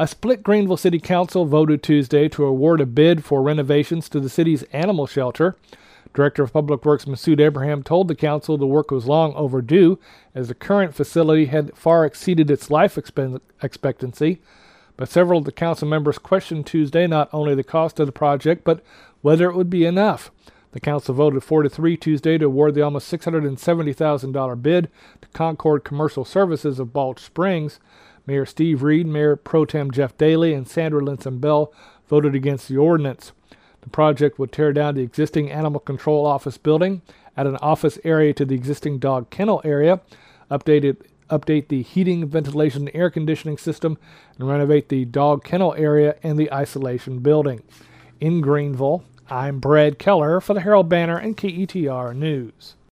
A split Greenville City Council voted Tuesday to award a bid for renovations to the city's animal shelter. Director of Public Works Masood Abraham told the council the work was long overdue, as the current facility had far exceeded its life expectancy. But several of the council members questioned Tuesday not only the cost of the project, but whether it would be enough. The council voted 4-3 Tuesday to award the almost $670,000 bid to Concord Commercial Services of Balch Springs. Mayor Steve Reed, Mayor Pro Tem Jeff Daly, and Sandra Linson Bell voted against the ordinance. The project would tear down the existing animal control office building, add an office area to the existing dog kennel area, update the heating, ventilation, and air conditioning system, and renovate the dog kennel area and the isolation building. In Greenville, I'm Brad Keller for the Herald Banner and KETR News.